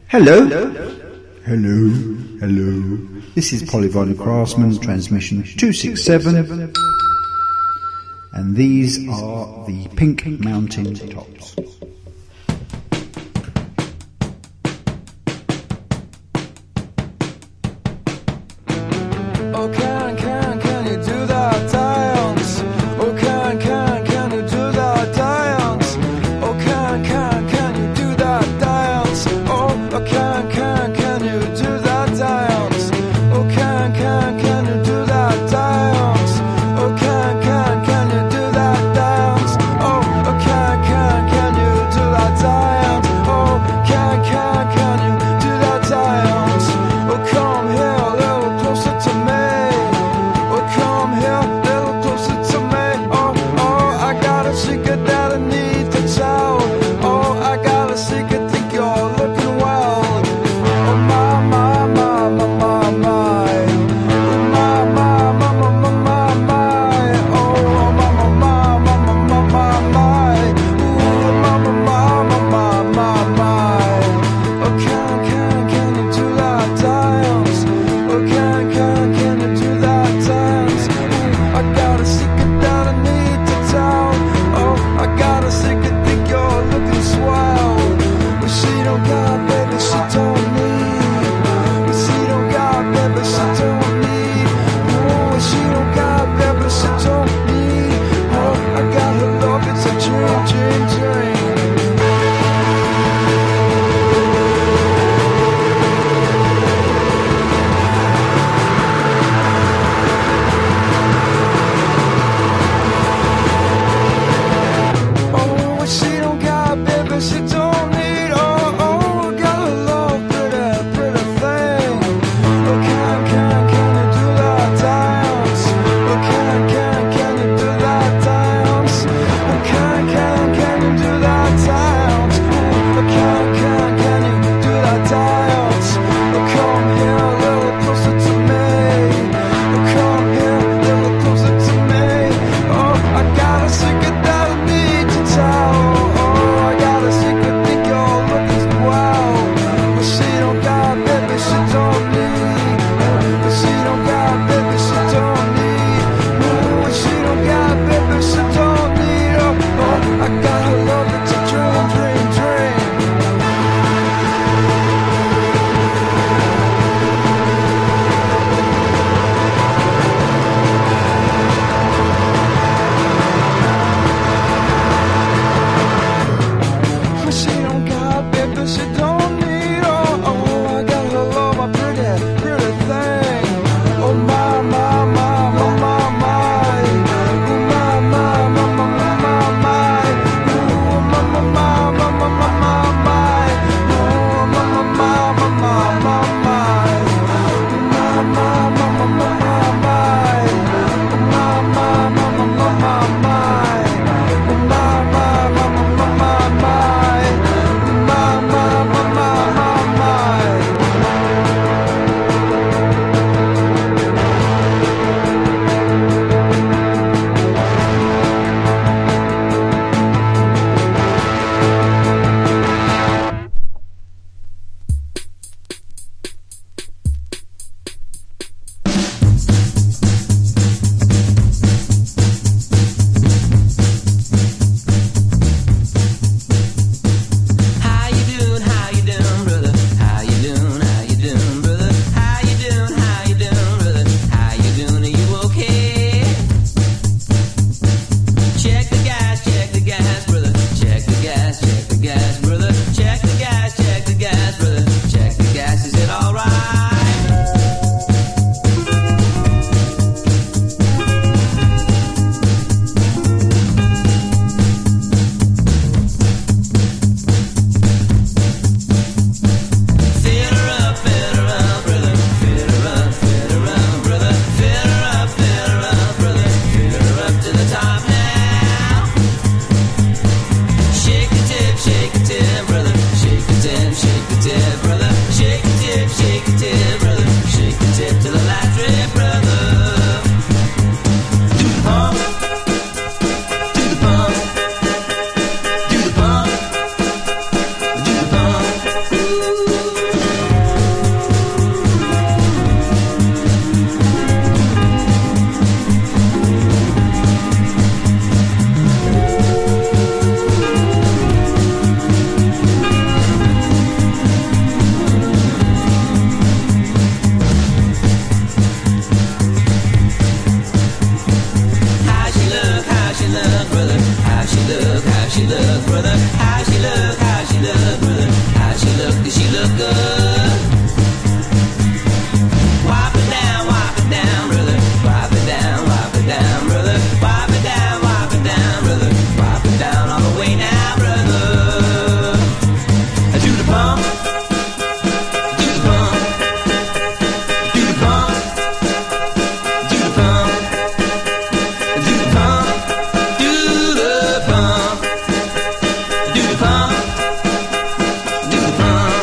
Hello. Hello. Hello. This is Polyvinyl Craftsman, transmission 267. And these are the Pink Mountain Tops. Can you look good. Wipe it down, brother. Wipe it down, brother. Wipe it down, brother. Wipe it down all the way now, brother. Do the bump. Do the bump. Do the bump. Do the bump. Do the bump. Do the bump. Do the bump. Do the bump.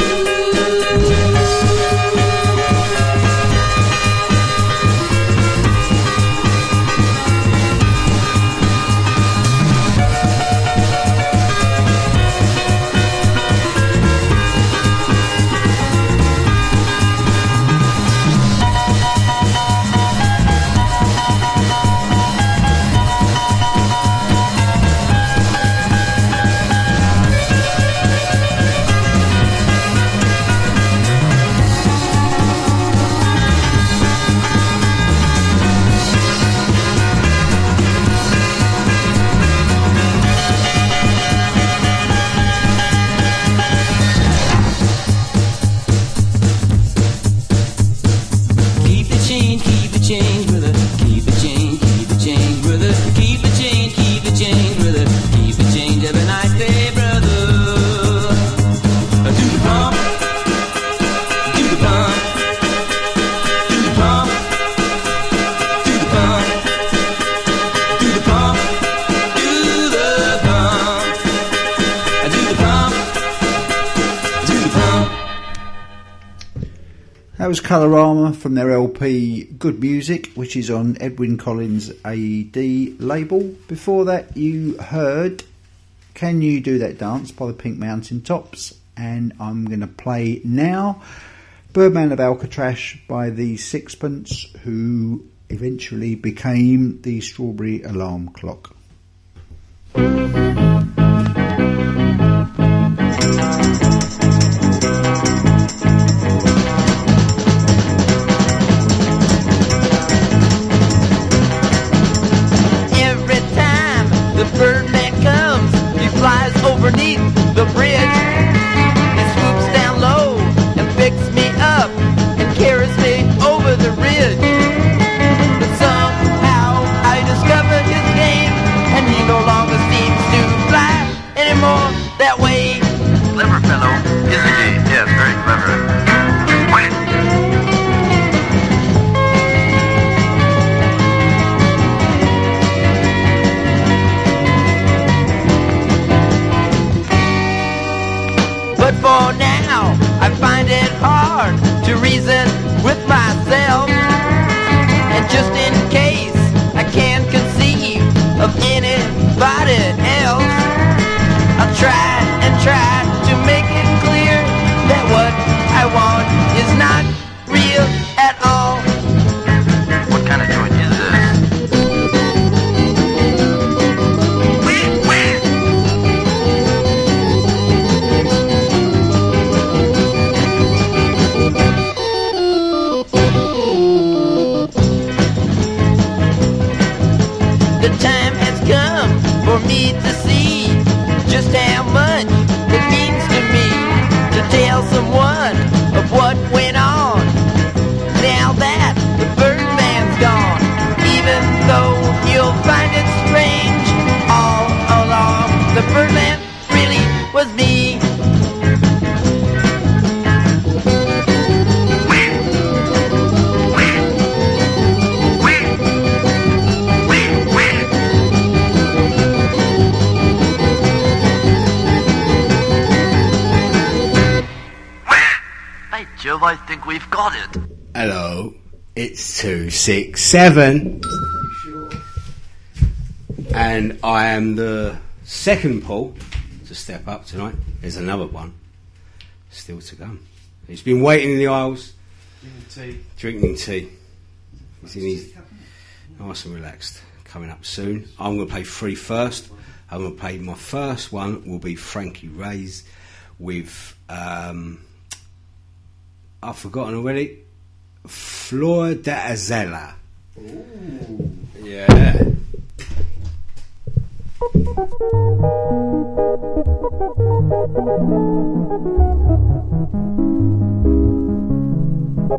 Keep the change, brother. Keep the change, brother. Keep the change, brother. Keep the change. Have a nice day, brother. Do the bump. Do the bump. Do the bump. Do the bump. Do the bump. Do the bump. Do the bump. Do the bump. That was Colorama from their LP Good Music, which is on Edwyn Collins AED label. Before that you heard Can You Do That Dance by the Pink Mountain Tops, and I'm going to play now Birdman of Alcatraz by the Sixpence, who eventually became the Strawberry Alarm Clock. Every time the Birdman comes, he flies overneath the bridge. He swoops down low and picks me up and carries me over the ridge. But somehow I discover his game, and he no longer seems to fly anymore that way. Clever fellow, isn't he? Yes, very clever. But for now, I find it hard to reason with myself. And just in case I can't conceive of anybody else, I'll try and try to make it clear that what I want is not real at all. What kind of joint is this? The time has come for me to see just how much it means to me to tell someone of what went on. Now that the Birdman's gone, even though you'll find it strange, all along the Birdman really was me. By Jove, I think we've got it. Hello, it's 267, and I am the second Paul to step up tonight. There's another one still to come. He's been waiting in the aisles, drinking tea. He's nice and relaxed. Coming up soon. I'm going to play three first. I'm going to play my first one will be Frankie Ray's with I've forgotten already. Flor de Azela. Ooh. Yeah.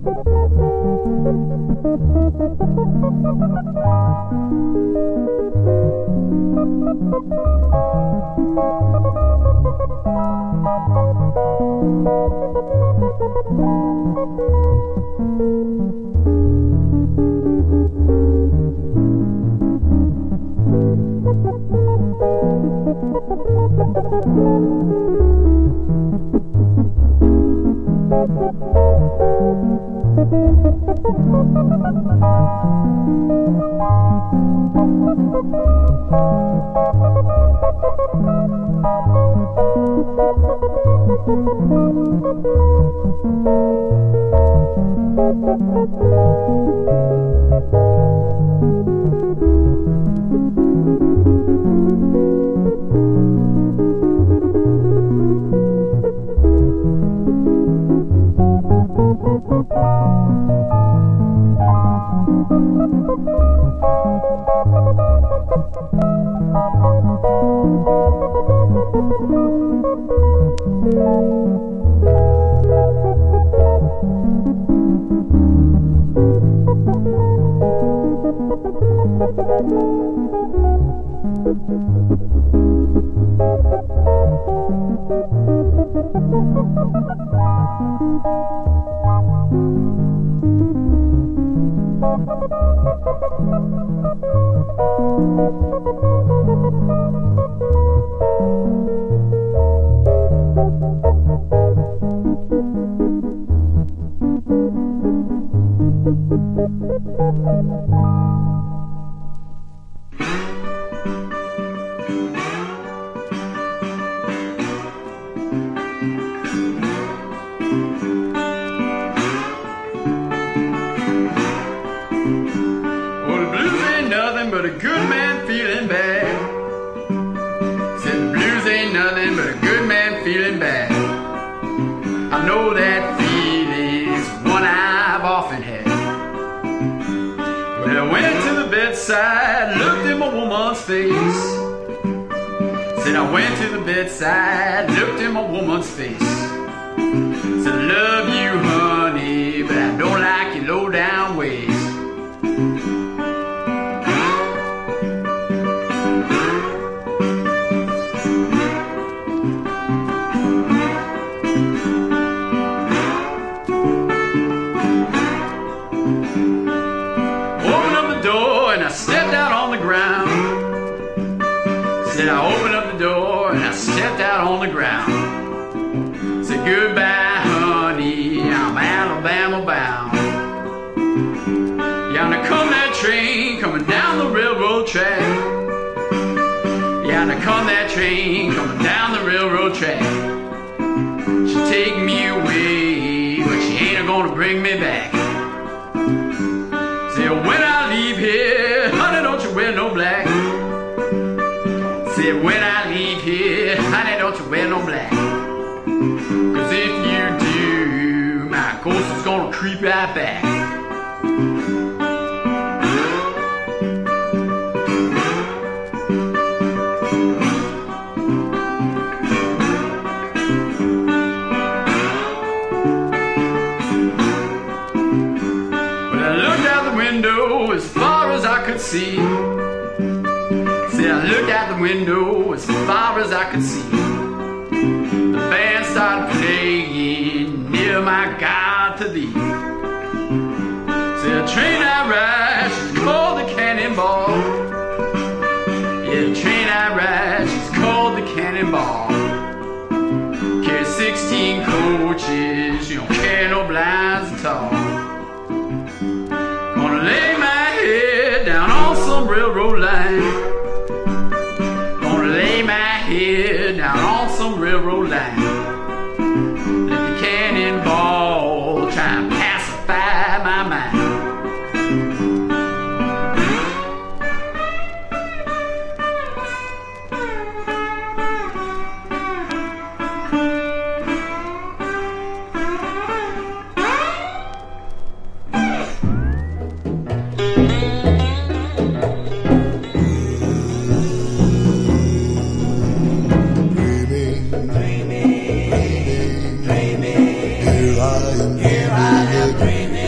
Here I am dreaming.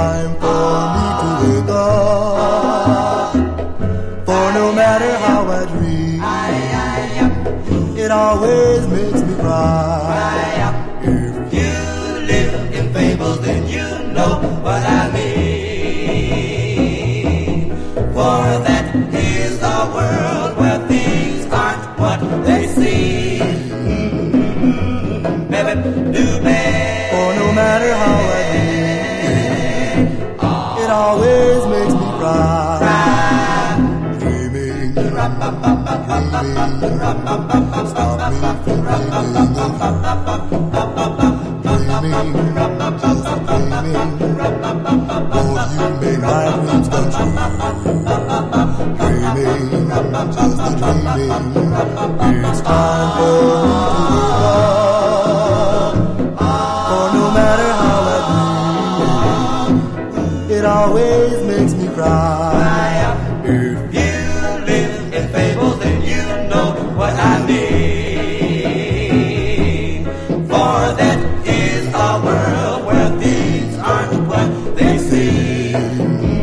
time for me to wake up. For no matter how I dream, it always makes me cry. If you live in fables, then you know what I mean. For that is a world where things aren't what they seem. Baby, do bad. For no matter how I dream, it always makes me cry. Dreaming, dreaming, stop me from dreaming. Dreaming, just dreaming. Oh, you made my dreams come true. Dreaming, just dreaming. It's time for me to wake up. For no matter how I dream, it always makes me cry. If you live in fables, then you know what I mean. For that is a world where things aren't what they seem.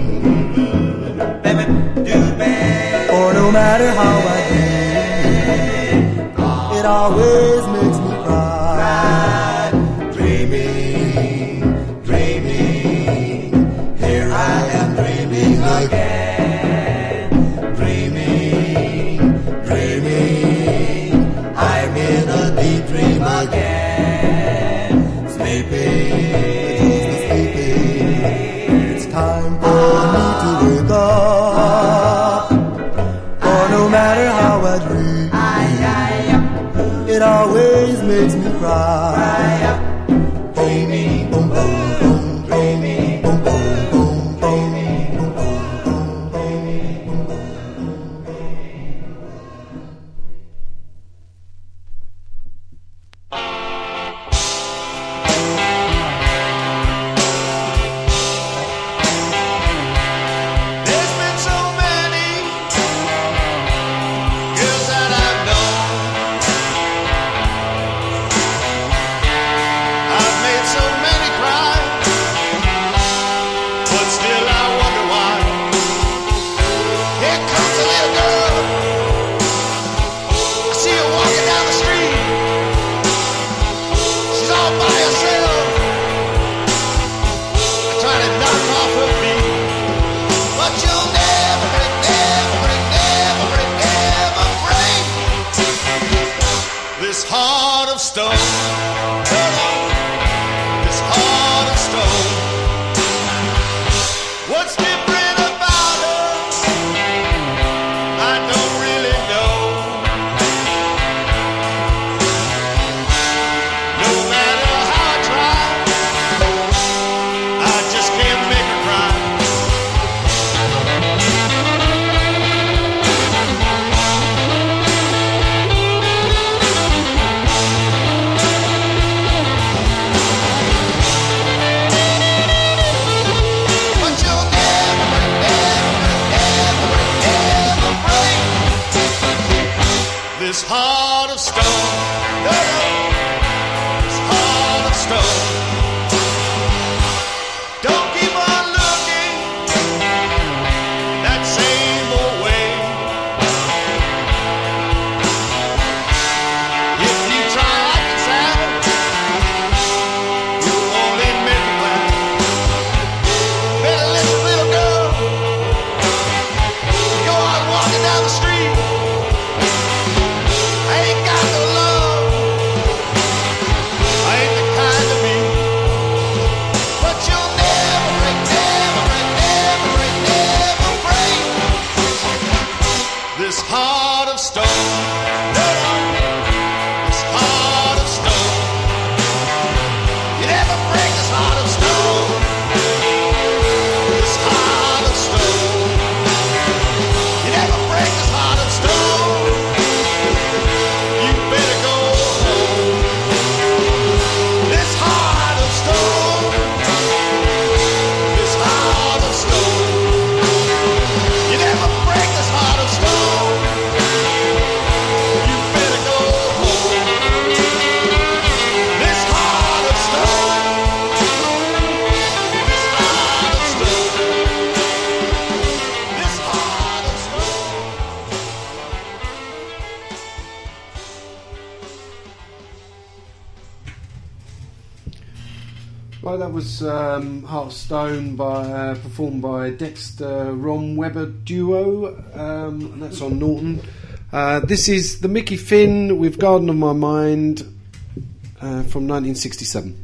Baby, do bad. For no matter how I dream, it always makes me cry. Dreaming, dreaming, here I am dreaming again. Dreaming, dreaming, I'm in a deep dream again. Sleeping, sleeping, it's time for me to wake up. For no matter how I dream, it always makes me cry. Dreaming, boom, boom, boom, dreaming, boom, boom, boom, dreaming, boom, boom, boom, dreaming, boom, boom, boom. There's been so many girls that I've known. I've made so many cry, but still I wonder why. Here comes a little girl, I see her walking down the street. She's all by herself, I try to knock off her feet. But you'll never break this heart of stone. This heart of stone. What's different about her? I don't really know. No matter how I try, I just can't make her cry. by. That was Heart of Stone performed by Dexter Ron Webber Duo, and that's on Norton. This is the Mickey Finn with Garden of My Mind from 1967.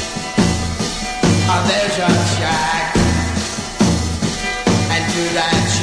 There's a shack, and to that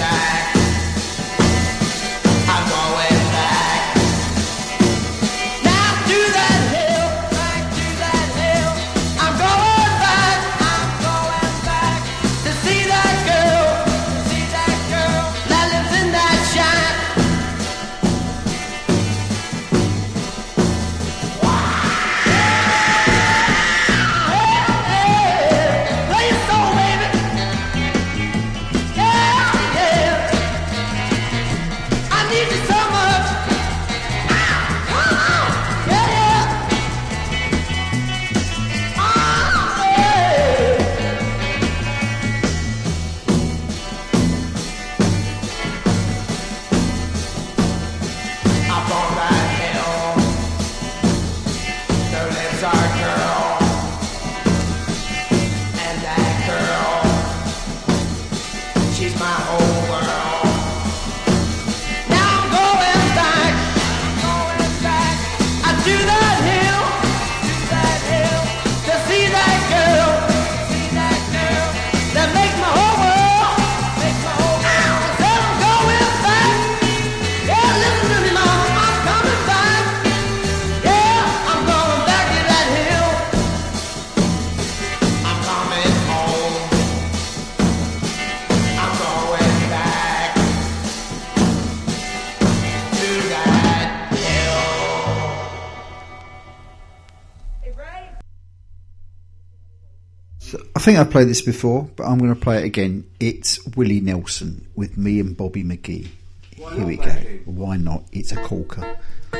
think I played this before, but I'm going to play it again. It's Willie Nelson with Me and Bobby McGee. Here we go. Why not? It's a corker.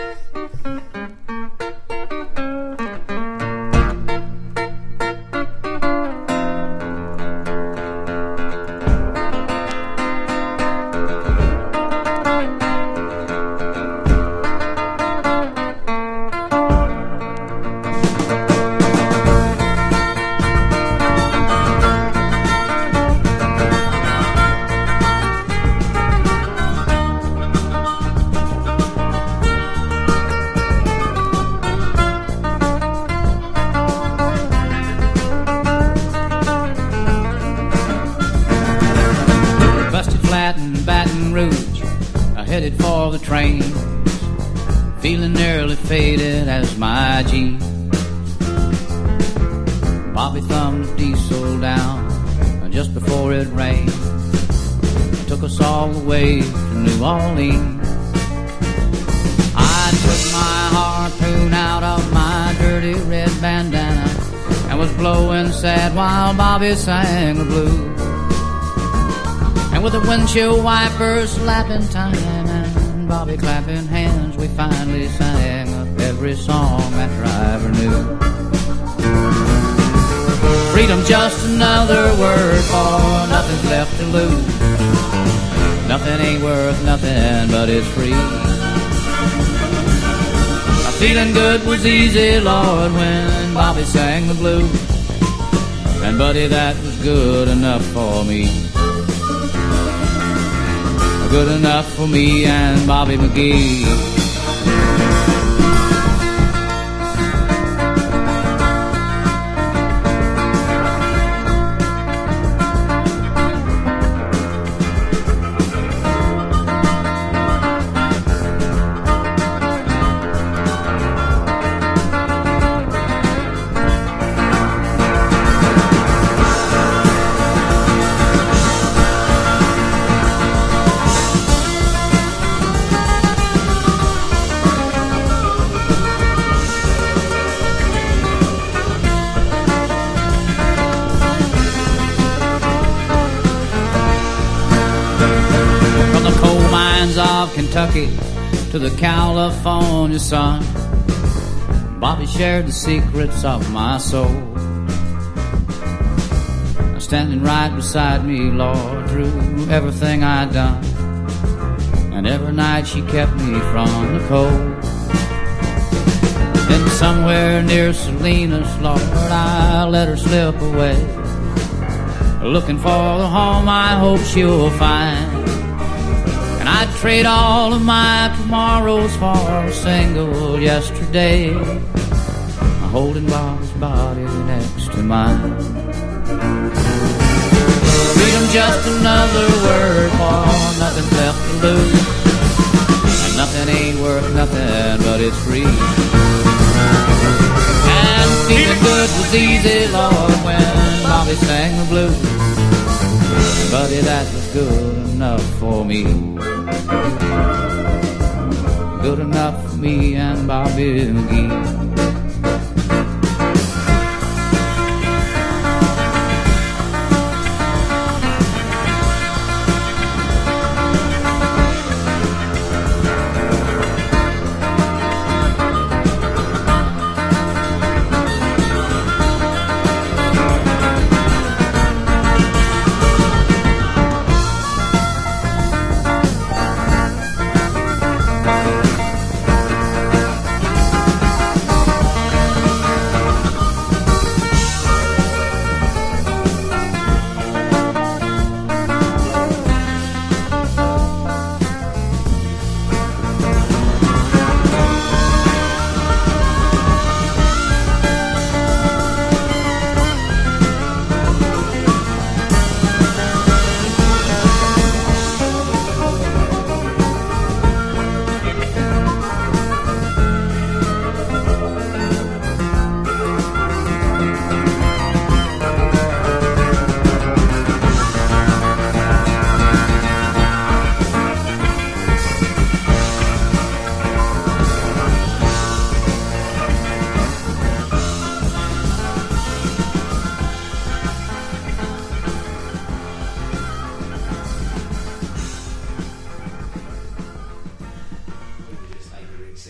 Headed for the train, feeling nearly faded as my jeans. Bobby thumbed the diesel down just before it rained. Took us all the way to New Orleans. I took my harpoon out of my dirty red bandana and was blowing sad while Bobby sang the blues. And with the windshield wipers slapping time and Bobby clapping hands, we finally sang up every song that driver knew. Freedom's just another word for nothing's left to lose. Nothing ain't worth nothing, but it's free. Feeling good was easy, Lord, when Bobby sang the blues. And buddy, that was good enough for me. Good enough for me and Bobby McGee. Of Kentucky to the California sun, Bobby shared the secrets of my soul. Standing right beside me, Lord, through everything I'd done, and every night she kept me from the cold. Then somewhere near Salinas, Lord, I let her slip away, looking for the home I hope she'll find. I'd trade all of my tomorrows for a single yesterday, holding Bob's body next to mine. Freedom's just another word for nothing's left to lose. And nothing ain't worth nothing, but it's free. And feeling good was easy, Lord, when Bobby sang the blues. Buddy, that was good enough for me. Good enough for me and Bobby McGee.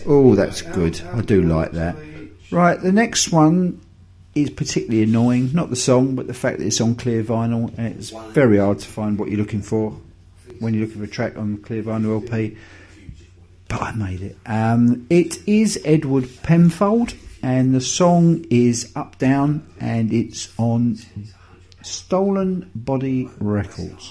Oh, that's good. I do like that. Right, the next one is particularly annoying. Not the song, but the fact that it's on clear vinyl. And it's very hard to find what you're looking for when you're looking for a track on clear vinyl LP. But I made it. It is Edward Penfold, and the song is Up Down, and it's on Stolen Body Records.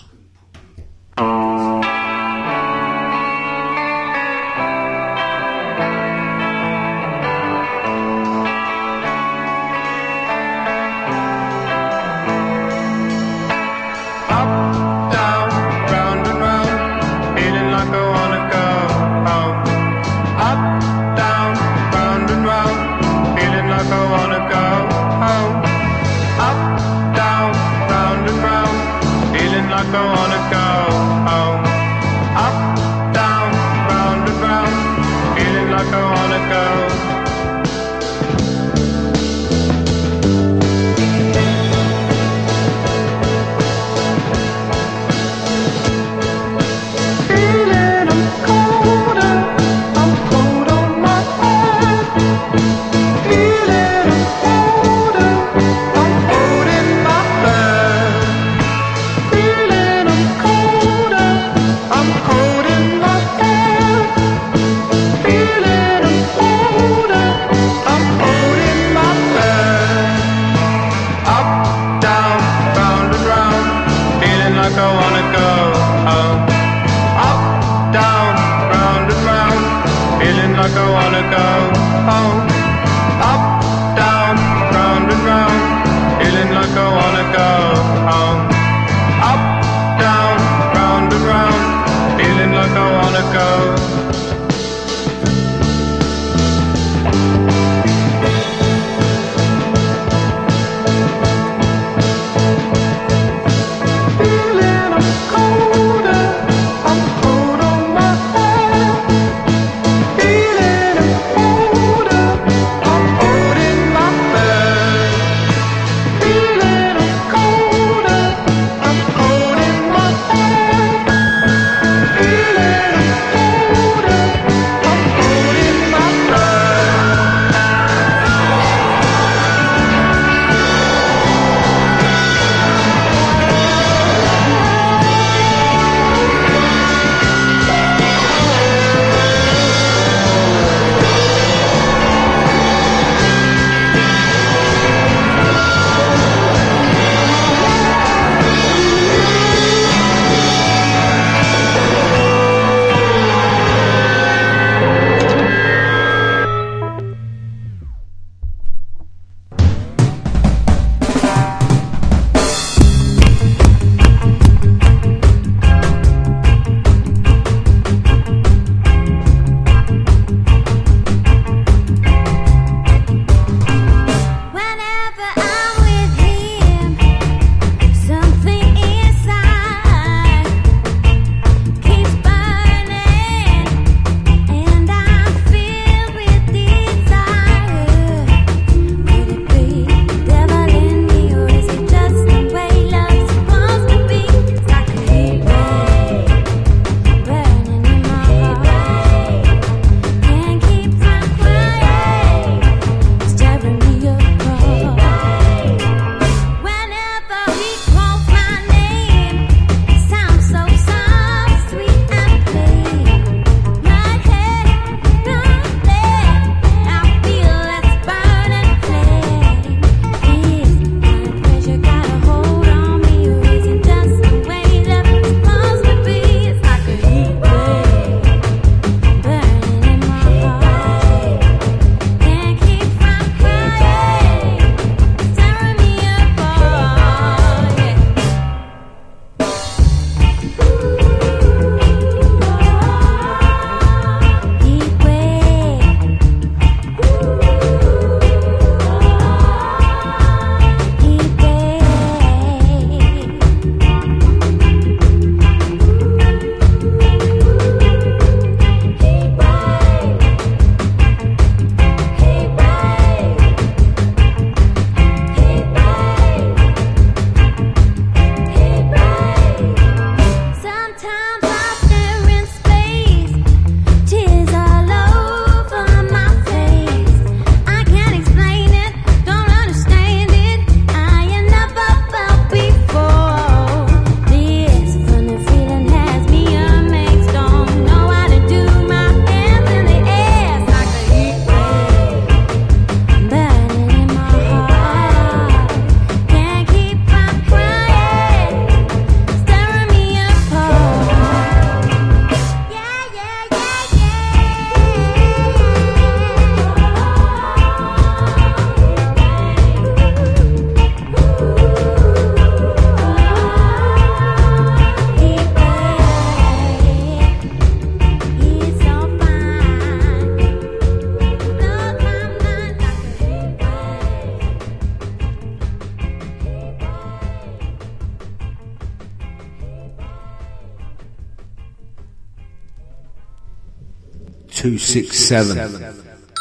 267.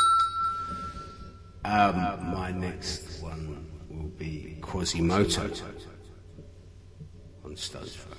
My next one will be Quasimoto on Stones Throw.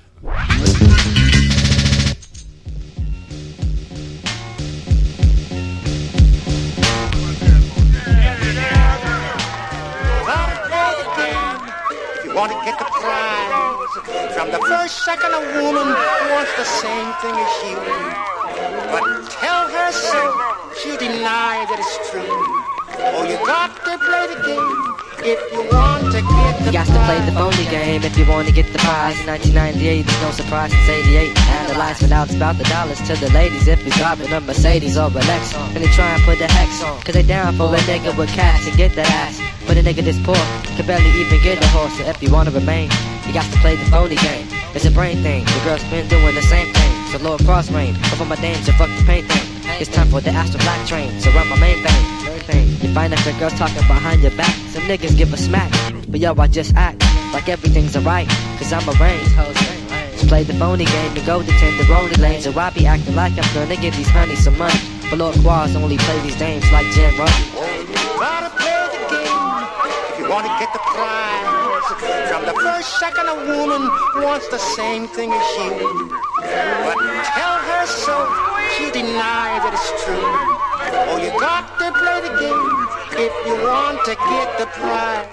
Want to get the prize from the first second a woman wants the same thing as you. But tell her so, she denies that it's true. Oh, you got to play the game if you want to get the You got to play the phony game if you want to get the prize. In 1998, there's no surprise, it's 88. Analyze what out about the dollars to the ladies. If he's driving a Mercedes or a Lex, then they try and put the hex on. Cause they down for a nigga with cash and get that ass. But a nigga this poor can barely even get a horse. So if you wanna remain, you got to play the phony game. It's a brain thing, the girl's been doing the same thing. So lower cross range, but for my dames, so fuck the paint thing. It's time for the Astro Black train, so run my main thing. You find out your girls talking behind your back. Some niggas give a smack, but yo, I just act like everything's alright. Cause I'm arranged. Just play the phony game and go to tenderoni lanes. So I be acting like I'm gonna give these honeys some money. But Lord Quaz only play these dames like Jim Rohn. Gotta play the game if you want to get the prize. From the first second a woman wants the same thing as you. But tell her so, she denies that it's true. Oh, you got to play the game if you want to get the prize.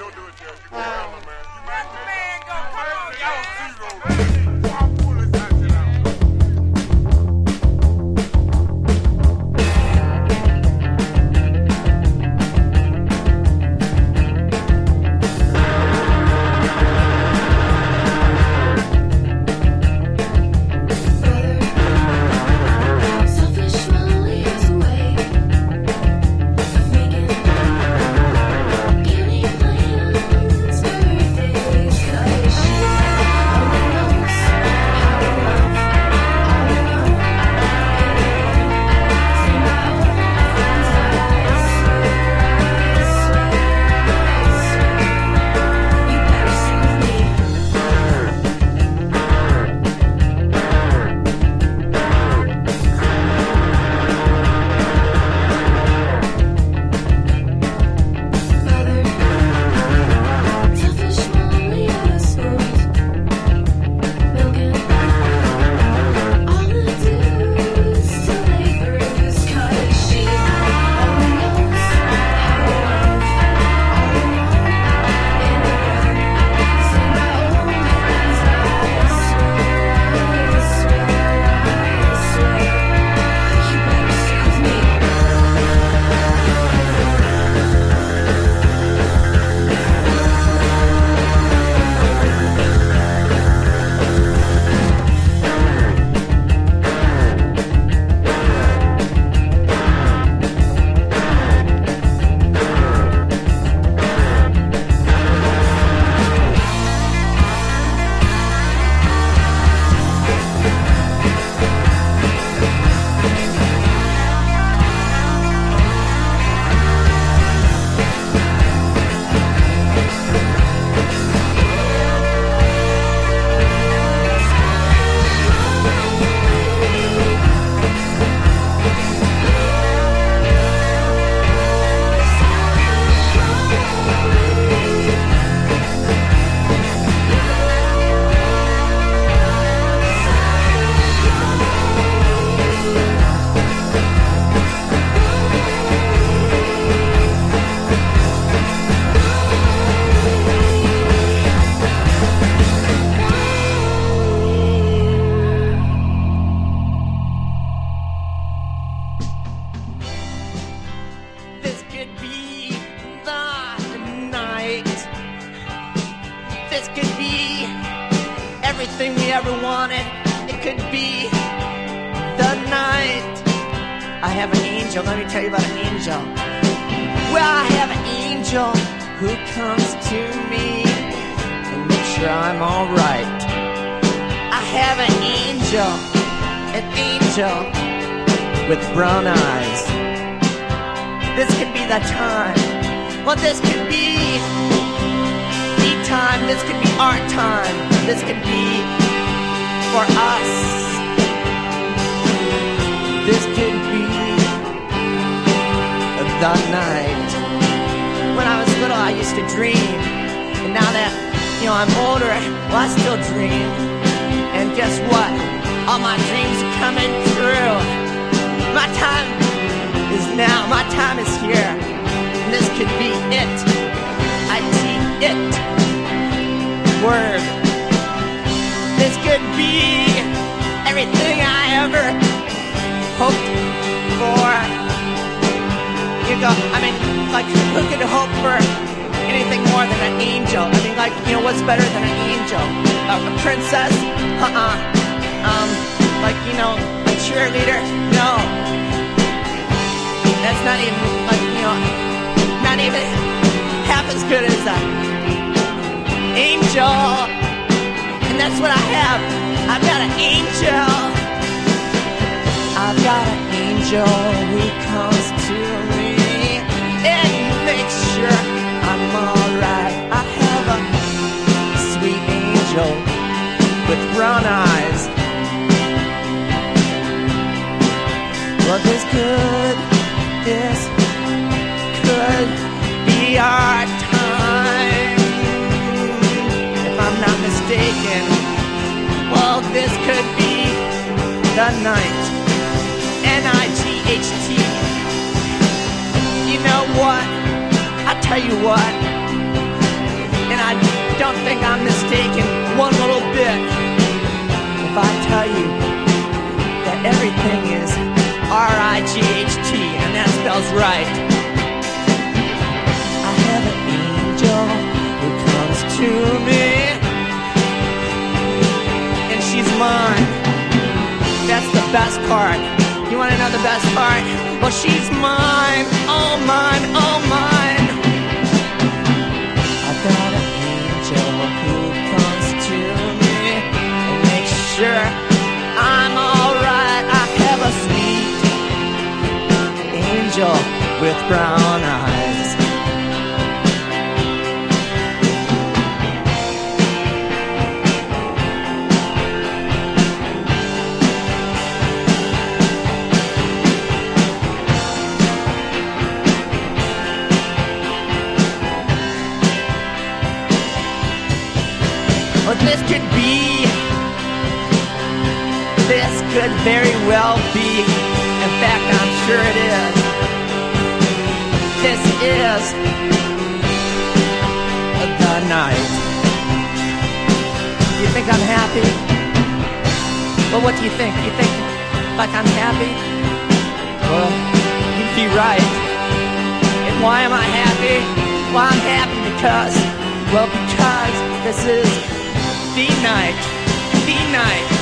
everything we ever wanted. It could be the night. I have an angel, let me tell you about an angel. Well, I have an angel who comes to me and makes sure I'm alright. I have an angel with brown eyes. This could be the time. Well, this could be the time. This could be our time. This could be for us. This could be the night. When I was little, I used to dream, and now that, I'm older, well, I still dream. And guess what? All my dreams are coming true. My time is now, my time is here, and this could be it. It. Word. This could be everything I ever hoped for. Like, who could hope for anything more than an angel? What's better than an angel? A princess? A cheerleader? No. That's not even, not even half as good as an angel. And that's what I have. I've got an angel. I've got an angel who comes to me and makes sure I'm alright. I have a sweet angel with brown eyes. Well, this could be our time, if I'm not mistaken. Well, this could be the night. N-I-G-H-T. You know what? I tell you what, and I don't think I'm mistaken one little bit if I tell you that everything is R-I-G-H-T, and that spells right. I have an angel who comes to me, and she's mine. That's the best part. You want to know the best part? Well, she's mine, all mine, all mine. I've got an angel who comes to me and makes sure I'm alright. I have a sweet angel with brown eyes. This could very well be. In fact, I'm sure it is. This is the night. You think I'm happy? Well, what do you think? You think like I'm happy? Well, you'd be right. And why am I happy? Well, I'm happy because this is the night. The night.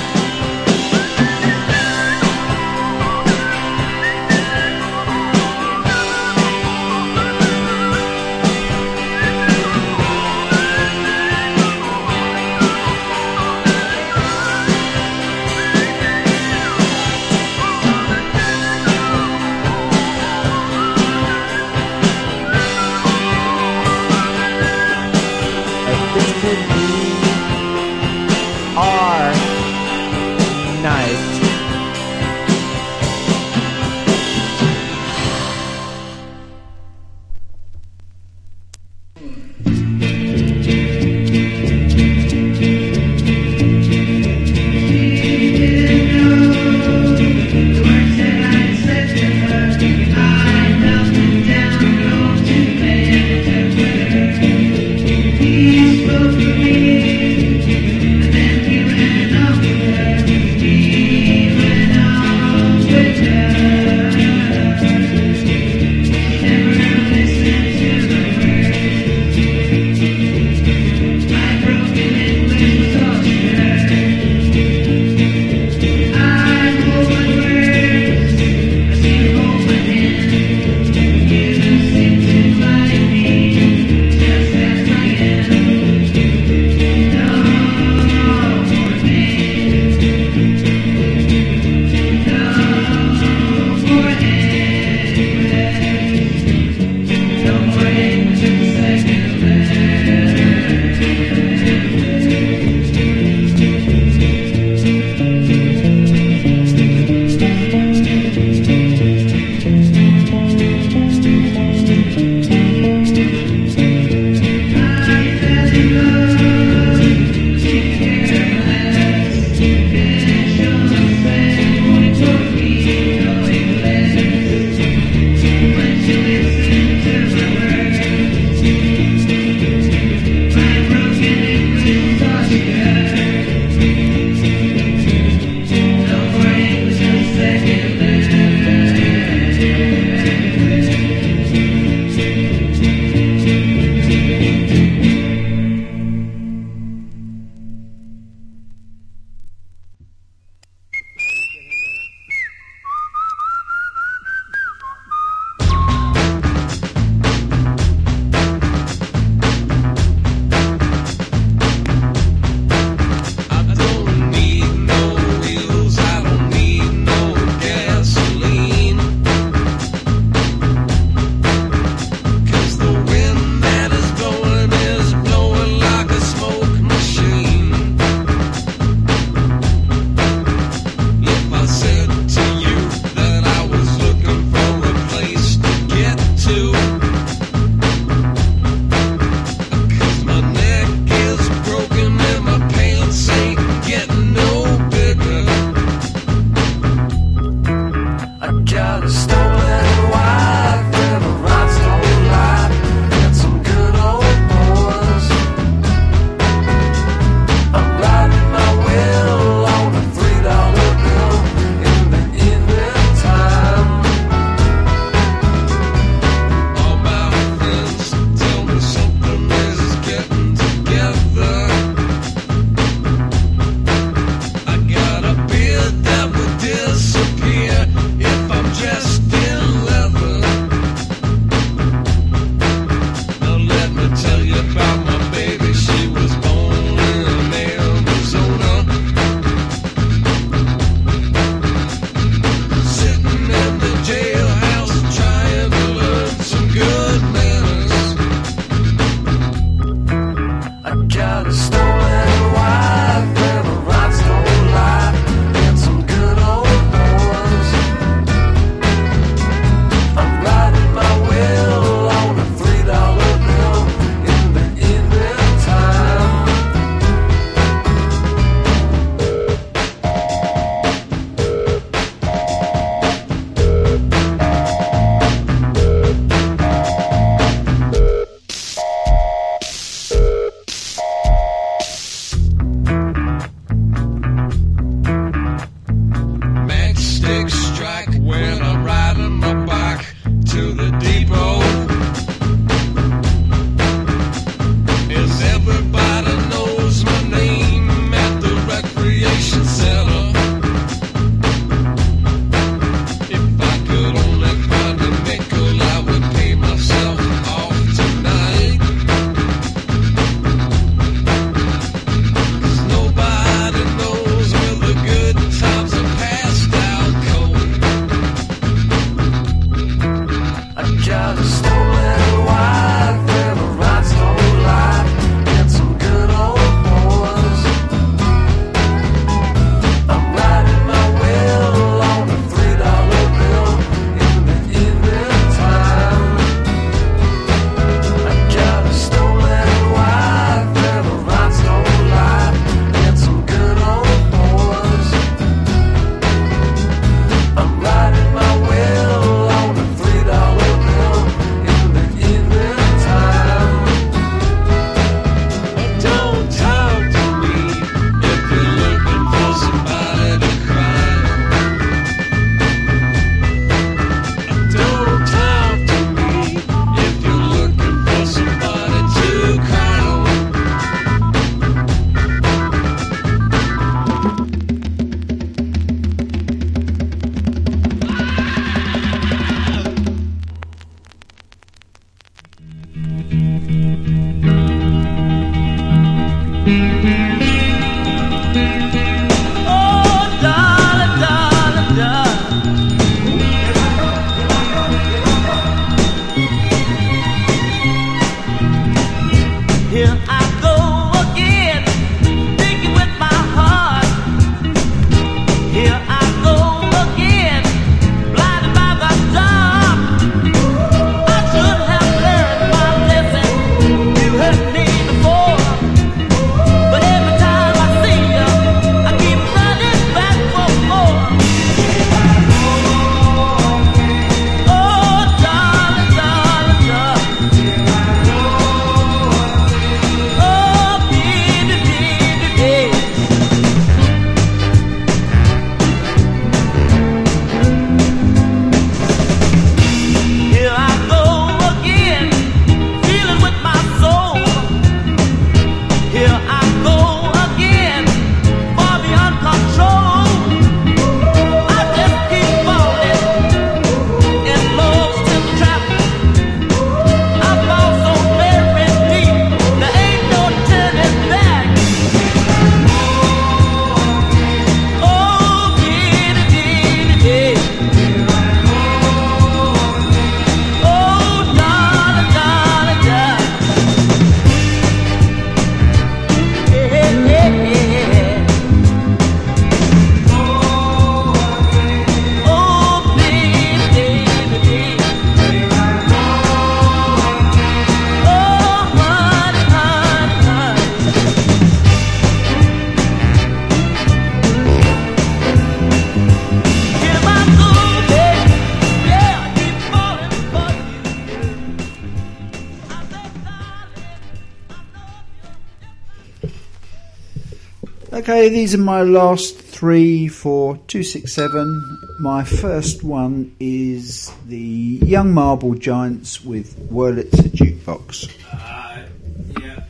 Okay, these are my last three for 267. My first one is the Young Marble Giants with Wurlitzer Jukebox. Yeah.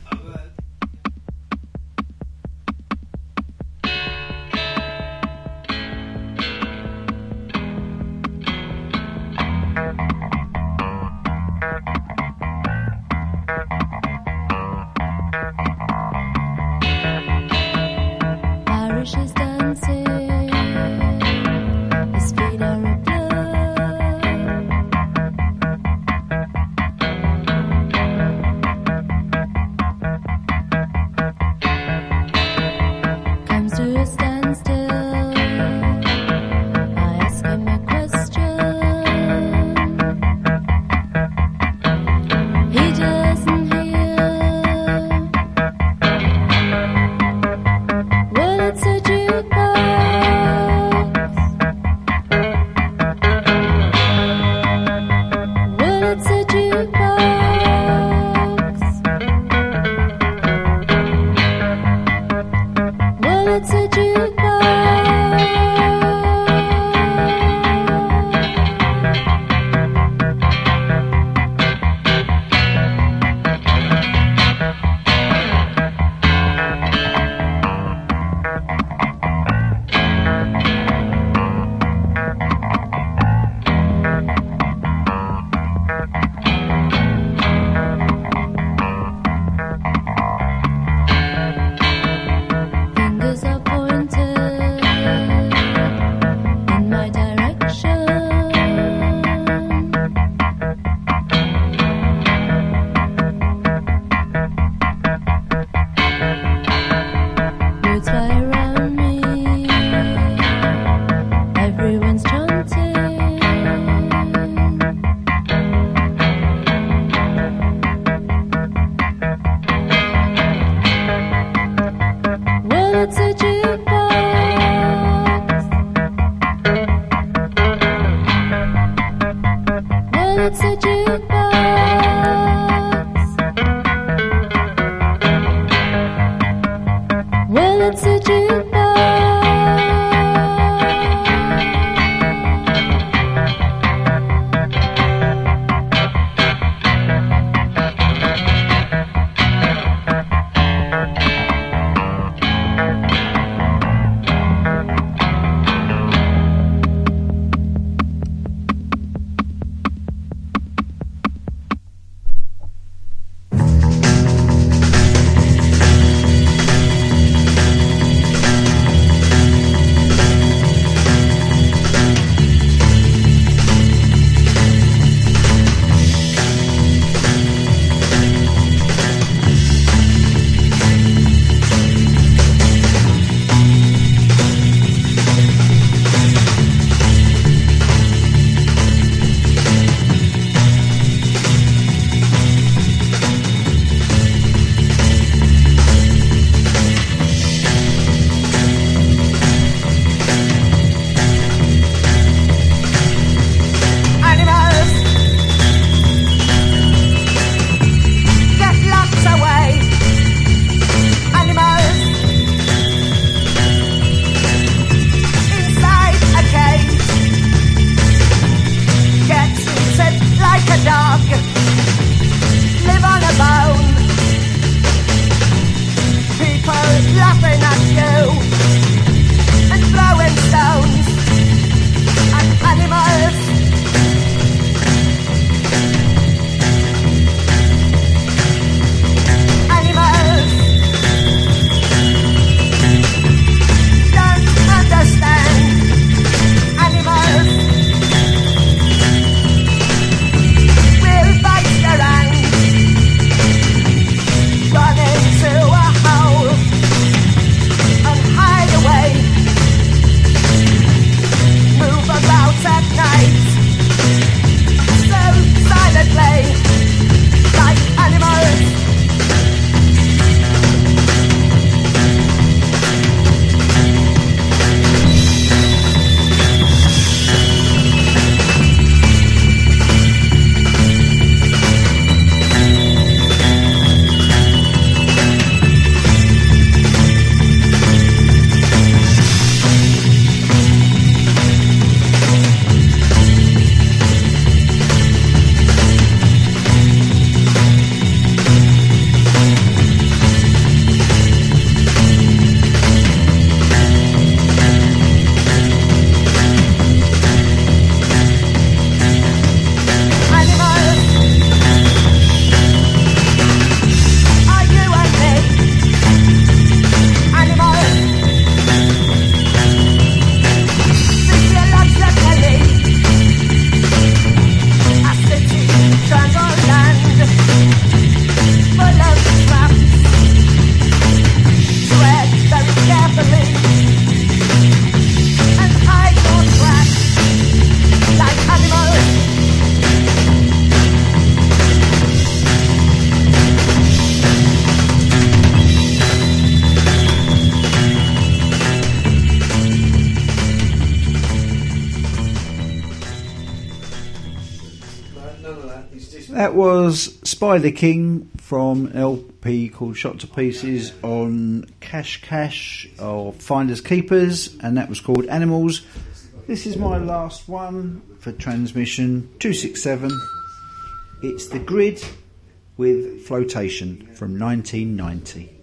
Irish is dancing, his feet are a comes to a standstill. I ask him a question. He doesn't hear. Well, it's a jukebox. Well, it's a jukebox. Well, it's a jukebox. Fingers are pointed in my direction. Words fly around me. Everyone's chanting. Well, it's a jukebox. Well, it's a jukebox. Well, it's a jukebox. none of that. It's just That was Spider King from an LP called Shot to Pieces on Cash or Finders Keepers, and that was called Animals. This is my last one for transmission 267. It's The Grid with Flotation from 1990.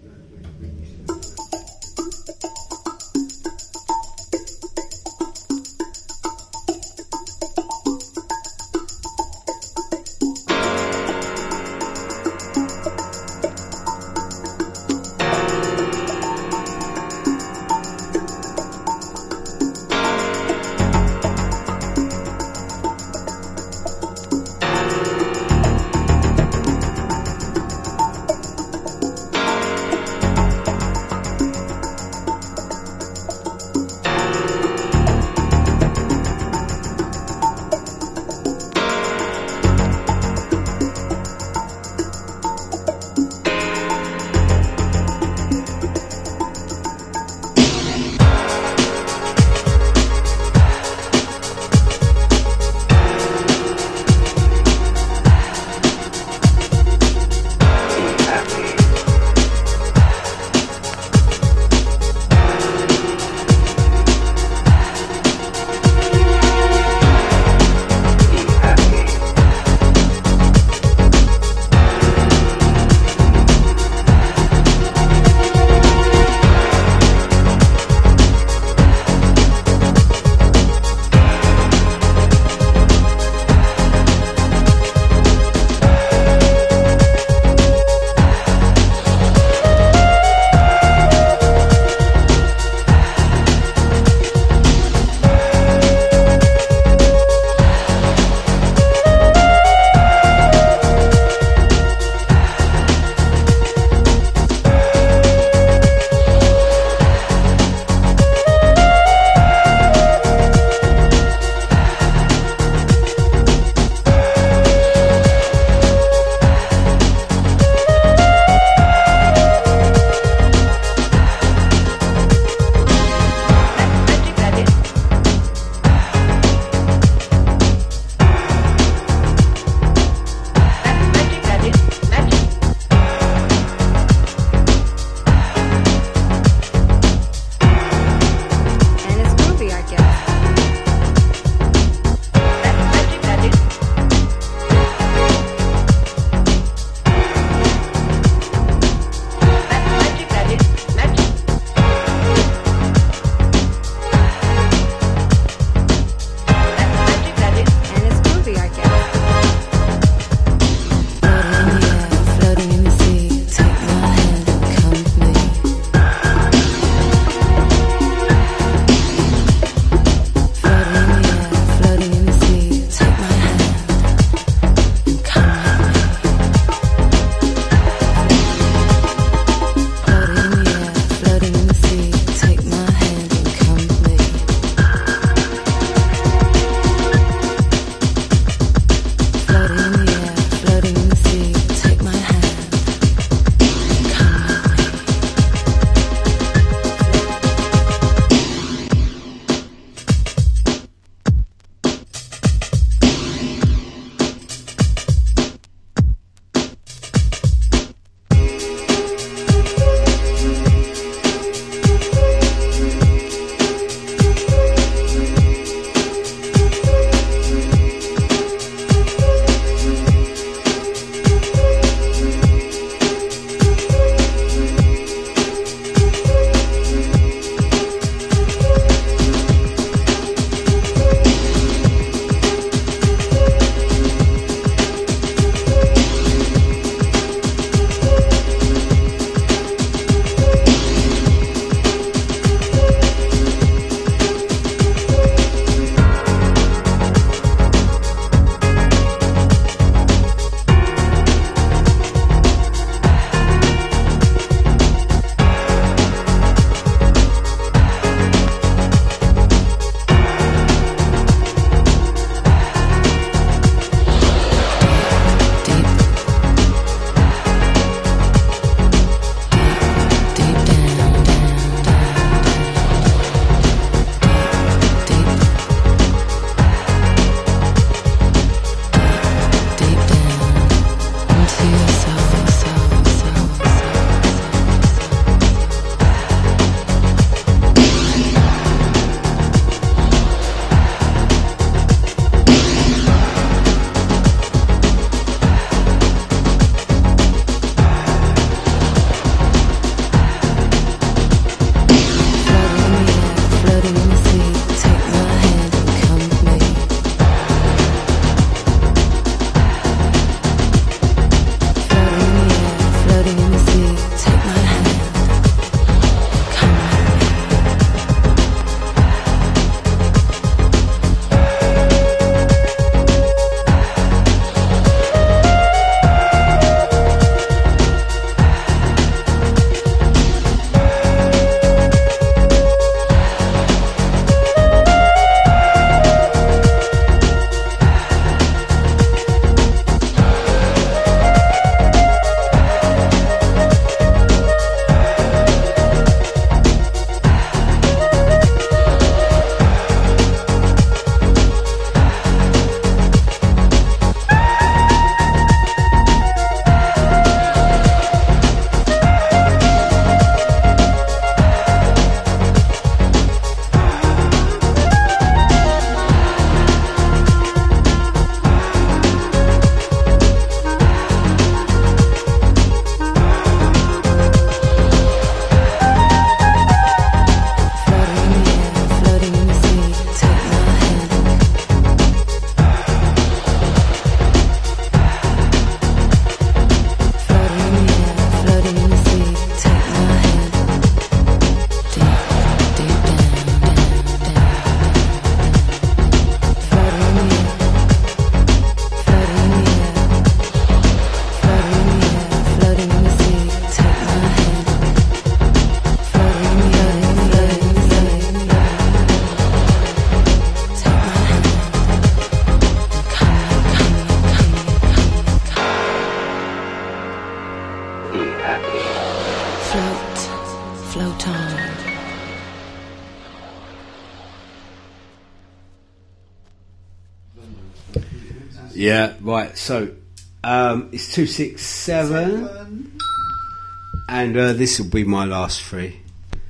Yeah, right. So it's 267, and this will be my last three.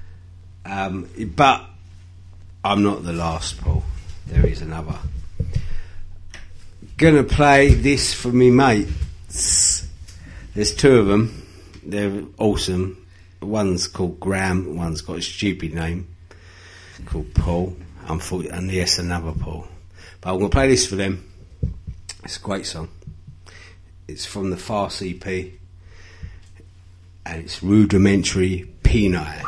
But I'm not the last, Paul. There is another. Gonna play this for me mates. There's two of them. They're awesome. One's called Graham. One's got a stupid name called Paul. And yes, another Paul. But I'm gonna play this for them. It's a great song. It's from the Farce EP, and it's Rudimentary Penile.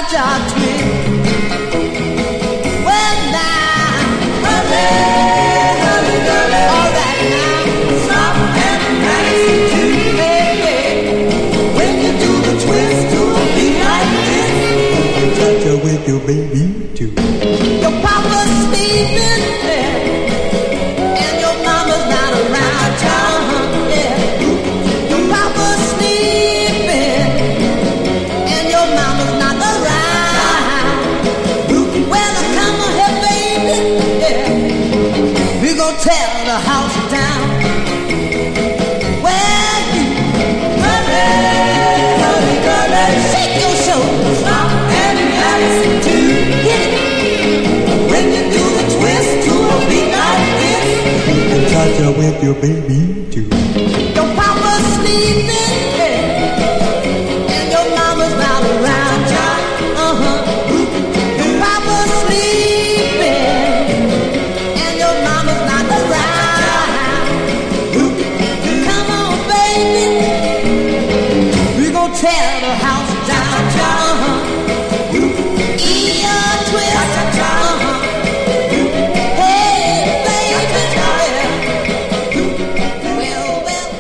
cha-cha twist. Well now, hurry, hurry, hurry. All right now, stop and dance too, baby. When you do the twist to a beat like this, cha-cha with your baby too. your papa's sleeping there, and your mama's not around town, yeah. Your papa's sleeping, and your mama's not around. Well, come on here, baby, yeah. We gon' tear the house down. Well, you hurry, hurry, hurry, shake your shoulders, stop and dance to hit it. When you do the twist to a beat like this, Cha-cha with your baby too. your papa's sleeping, yeah, and your mama's not around, John. Your papa's sleeping, and your mama's not around. Come on, baby, we gon' tear the house down, John. Ear twist, hey, baby, well, well,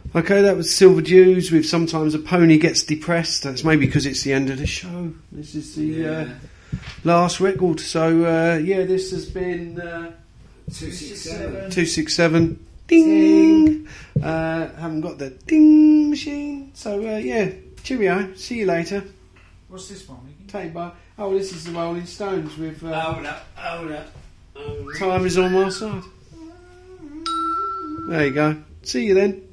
Okay, that was Silver Dews with Sometimes a Pony Gets Depressed. That's maybe because it's the end of the show. This is the last record. So, this has been 267. Ding! Haven't got the ding machine. So, cheerio. See you later. What's this one, Mickey? Take bye. Oh, this is the Rolling Stones with Hold up. Time Is On My Side. There you go. See you then.